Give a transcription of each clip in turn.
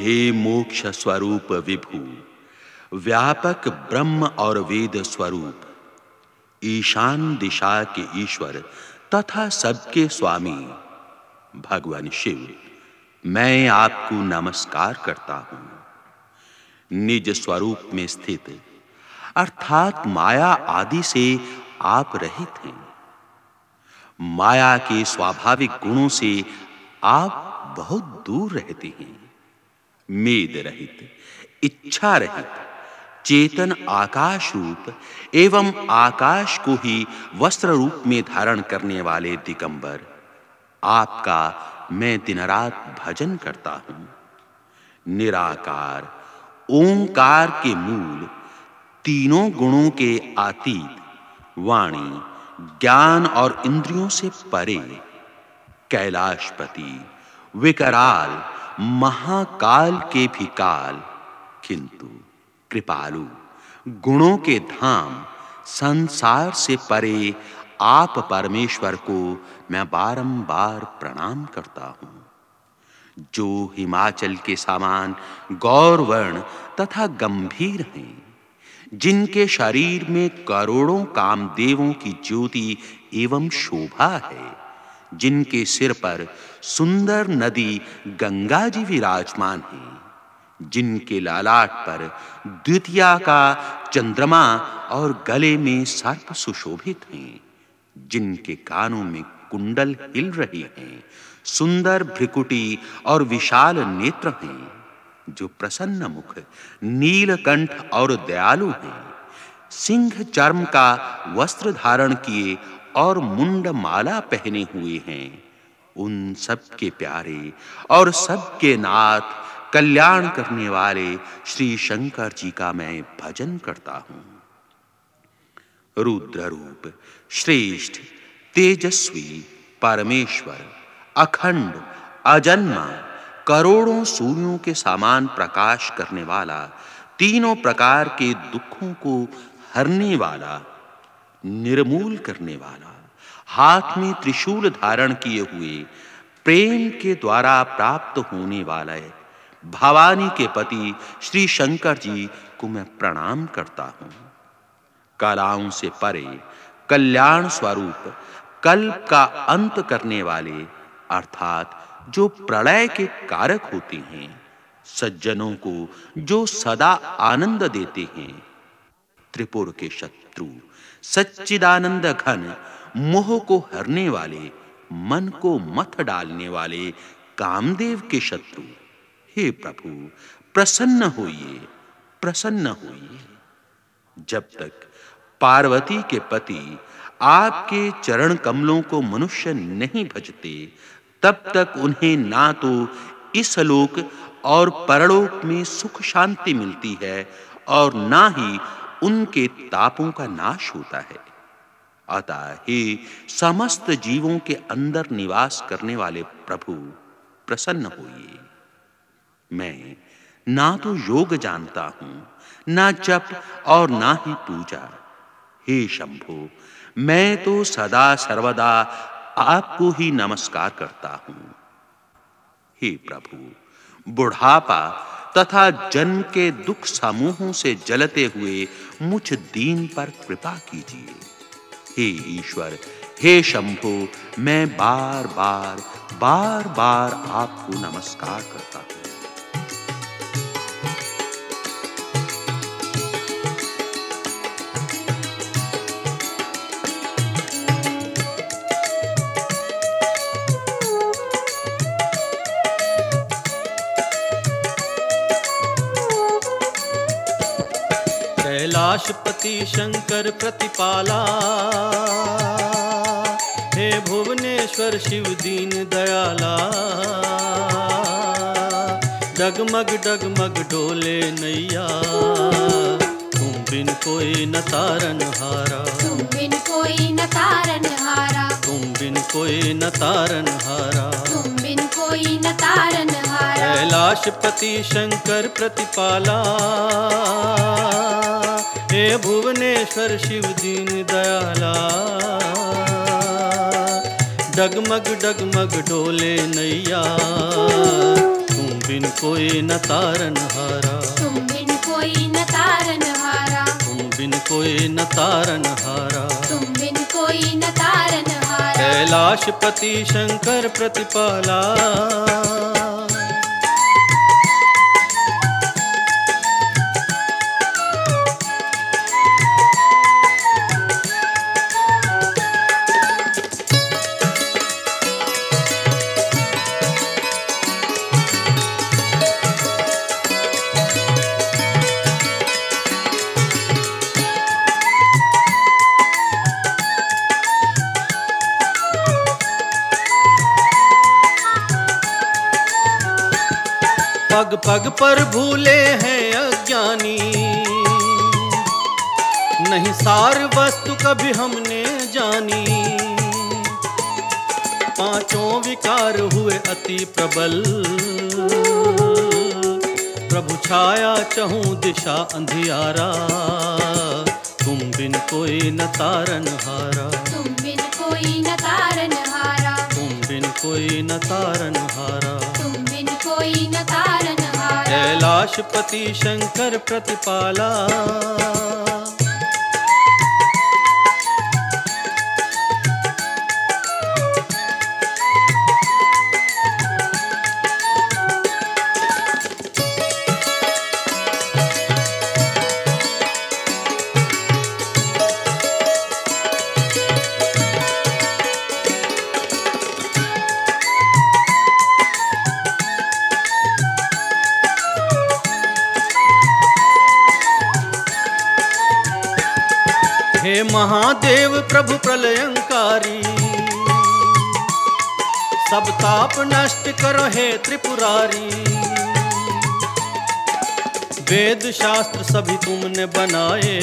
हे मोक्ष स्वरूप विभु, व्यापक ब्रह्म और वेद स्वरूप, ईशान दिशा के ईश्वर तथा सबके स्वामी भगवान शिव, मैं आपको नमस्कार करता हूं। निज स्वरूप में स्थित अर्थात माया आदि से आप रहित हैं। माया के स्वाभाविक गुणों से आप बहुत दूर रहते हैं। मेद रहित, इच्छा रहित, चेतन आकाश रूप एवं आकाश को ही वस्त्र रूप में धारण करने वाले दिगंबर, आपका मैं दिन रात भजन करता हूं। निराकार ओंकार के मूल, तीनों गुणों के अतीत, वाणी, ज्ञान और इंद्रियों से परे, कैलाशपति, विकराल, महाकाल के भी काल, किंतु कृपालु, गुणों के धाम, संसार से परे आप परमेश्वर को मैं बारंबार प्रणाम करता हूं। जो हिमाचल के समान गौरवर्ण तथा गंभीर हैं, जिनके शरीर में करोड़ों कामदेवों की ज्योति एवं शोभा है, जिनके सिर पर सुंदर नदी गंगा जी विराजमान है, जिनके लालाट पर द्वितीया का चंद्रमा और गले में सर्प सुशोभित हैं, जिनके कानों में कुंडल हिल रही हैं, सुंदर भ्रिकुटी और विशाल नेत्र हैं, जो प्रसन्न मुख, नीलकंठ और दयालु हैं, सिंह चर्म का वस्त्र धारण किए और मुंड माला पहने हुए हैं, उन सब के प्यारे और सबके नाथ, कल्याण करने वाले श्री शंकर जी का मैं भजन करता हूं। रुद्र रूप, श्रेष्ठ, तेजस्वी, परमेश्वर, अखंड, अजन्मा, करोड़ों सूर्यों के समान प्रकाश करने वाला, तीनों प्रकार के दुखों को हरने वाला, निर्मूल करने वाला, हाथ में त्रिशूल धारण किए हुए, प्रेम के द्वारा प्राप्त होने वाला भवानी के पति श्री शंकर जी को मैं प्रणाम करता हूं। कलाओं से परे, कल्याण स्वरूप, कल्प का अंत करने वाले अर्थात जो प्रलय के कारक होते हैं, सज्जनों को जो सदा आनंद देते हैं, त्रिपुर के शत्रु, सच्चिदानंद घन, मोह को हरने वाले, मन को मथ डालने वाले कामदेव के शत्रु, हे प्रभु प्रसन्न होइए, प्रसन्न होइए। जब तक पार्वती के पति आपके चरण कमलों को मनुष्य नहीं भजते, तब तक उन्हें ना तो इस लोक और परलोक में सुख शांति मिलती है और ना ही उनके तापों का नाश होता है। अतः हे समस्त जीवों के अंदर निवास करने वाले प्रभु, प्रसन्न होइए। मैं ना तो योग जानता हूं, ना जप और ना ही पूजा। हे शंभो, मैं तो सदा सर्वदा आपको ही नमस्कार करता हूं। हे प्रभु, बुढ़ापा तथा जन्म के दुख समूहों से जलते हुए मुझ दीन पर कृपा कीजिए। हे ईश्वर, हे शंभो, मैं बार बार आपको नमस्कार करता हूं। कैलाशपति शंकर प्रतिपाला, हे भुवनेश्वर शिव दीन दयाला। डगमग डगमग डोले नैया, तुम बिन कोई न तारन हारा, तुम बिन कोई न तारन हारा, तुम बिन कोई न तारन हारा, तुम बिन कोई न तारन हारा। कैलाशपति शंकर प्रतिपाला, हे भुवनेश्वर शिव दीन दयाला। डगमग डगमग डोले नैया, तुम बिन कोई न तारन हारा, तुम बिन कोई न तारन हारा, तुम बिन कोई न तारन हारा। तुम बिन कोई न तारन हारा। कैलाशपति शंकर प्रतिपाला, पग पग पर भूले हैं अज्ञानी, नहीं सार वस्तु कभी हमने जानी। पांचों विकार हुए अति प्रबल, प्रभु छाया चहूं दिशा अंधियारा। तुम बिन कोई न तारन हारा, तुम बिन कोई न तारन हारा, तुम बिन कोई न तारन हारा। तुम बिन कोई न तारन हारा। कैलाशपति शंकर प्रतिपाला, हे महादेव प्रभु प्रलयंकारी, सब ताप नष्ट करो हे त्रिपुरारी। वेद शास्त्र सभी तुमने बनाए,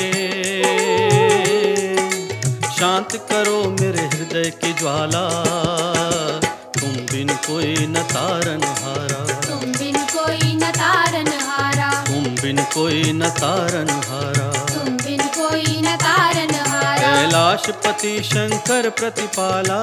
शांत करो मेरे हृदय की ज्वाला। तुम बिन कोई न तारन हारा, तुम बिन कोई न तारन हारा, तुम बिन कोई न तारन हारा। तुम बिन कोई न तारन हारा। कैलाशपति शंकर प्रतिपाला,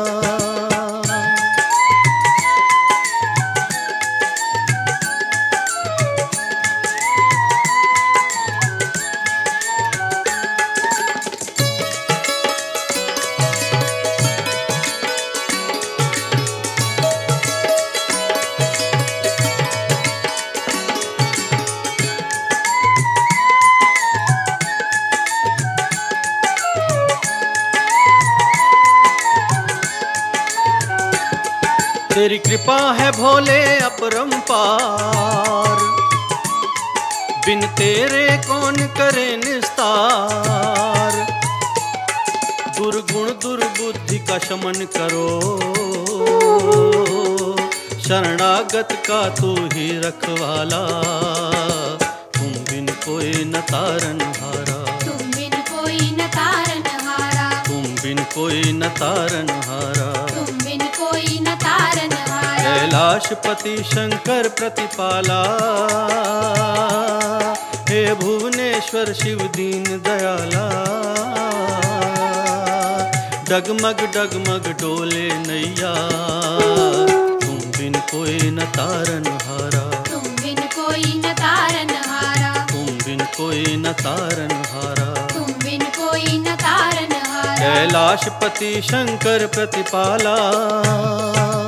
तेरी कृपा है भोले अपरंपार, बिन तेरे कौन करे निस्तार। दुर्गुण दुर्बुद्धि का शमन करो, शरणागत का तू ही रखवाला। तुम बिन कोई न तारन हारा, तुम बिन कोई न तारन हारा, तुम बिन कोई न तारन हारा। तुम बिन कोई न तारन हारा। कैलाशपति शंकर प्रतिपाला, हे भुवनेश्वर शिव दीन दयाला। डगमग डगमग डोले नैया, तुम बिन कोई न तारन हारा, तुम बिन कोई न तारन हारा, तुम बिन कोई न तारन हारा। तुम बिन कोई न तारन हारा। कैलाशपति शंकर प्रतिपाला।